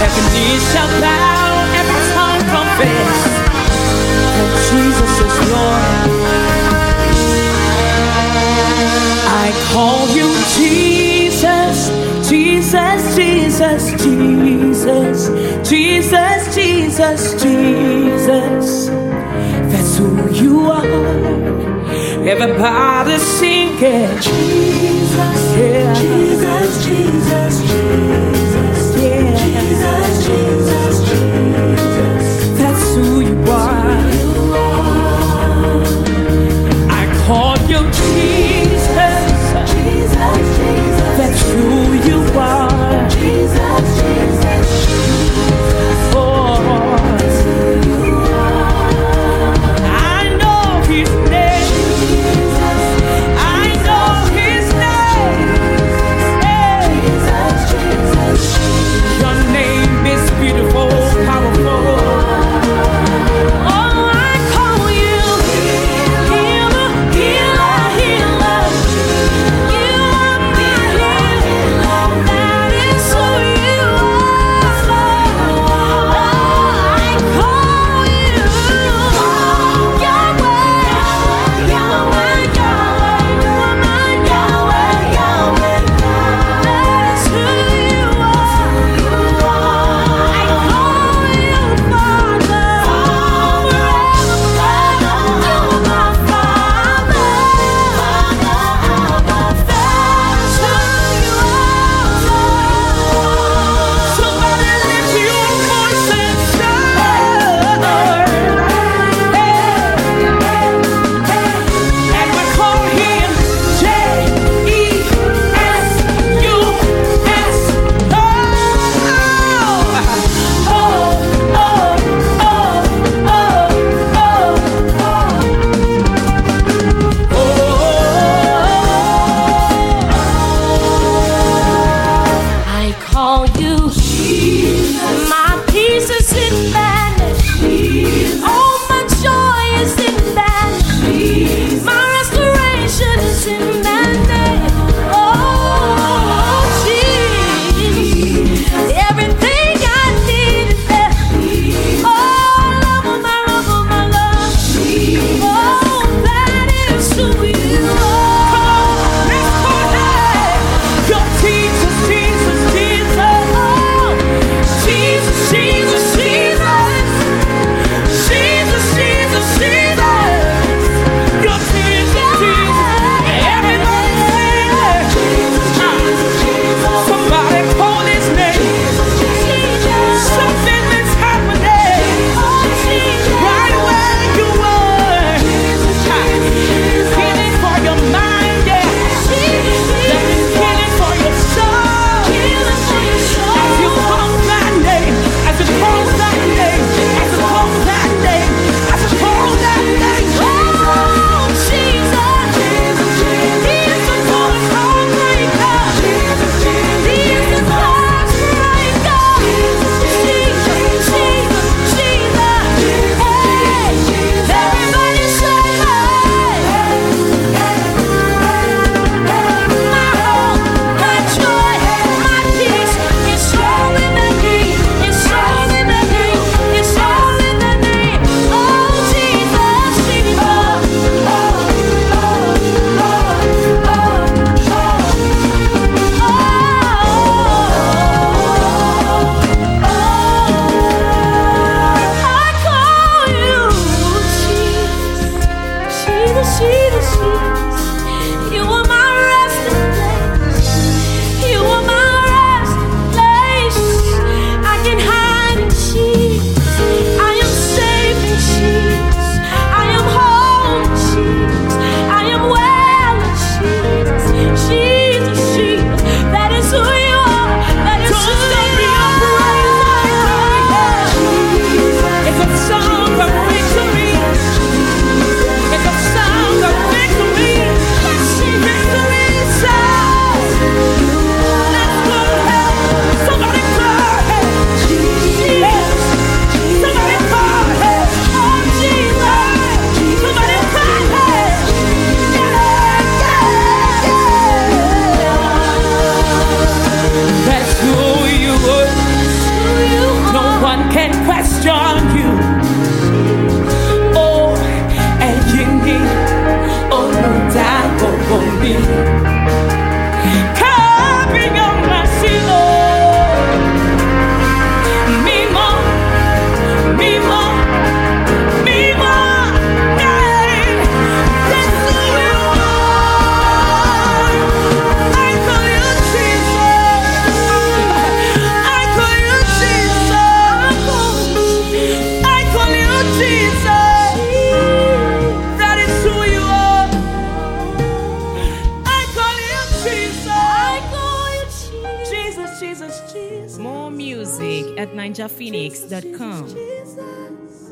Every knee shall bow, every tongue confess that Jesus is Lord. I call you Jesus, Jesus, Jesus, Jesus, Jesus, Jesus, Jesus. That's who you are. Everybody sing it. Jesus, yeah. Jesus, Jesus, Jesus, yeah. Jesus, Jesus, Jesus. That's who you are. I call you Jesus, Jesus, Jesus. That's who you are. Jesus, Jesus, Jesus. Oh. That's who you are. I know His name. Jesus. I know His name. Hey. Jesus, Jesus. Your name is beautiful, powerful. Oh, I call you healer, healer, healer. You are my healer. That is who you are. Oh, I call you Yahweh, Yahweh, Yahweh. You are my Yahweh, Yahweh. That is who you are. I call you Father, forever. You are my Father, that's who you are. Somebody lift your voice and shout. And we call Him J-E-S-U-S. Oh, oh, I call you Jesus. My peace is in that name. Oh, my joy is in that name. My restoration is in that name. Oh, Jesus. Everything I need is there. Oh, love of my love, of my love. Oh, that is who you are. Come on, let's go there. Your Jesus, Jesus, Jesus. Oh, Jesus, Jesus, Jesus. Jesus, Jesus, Jesus. More music at ninjaphoenix.com. Jesus.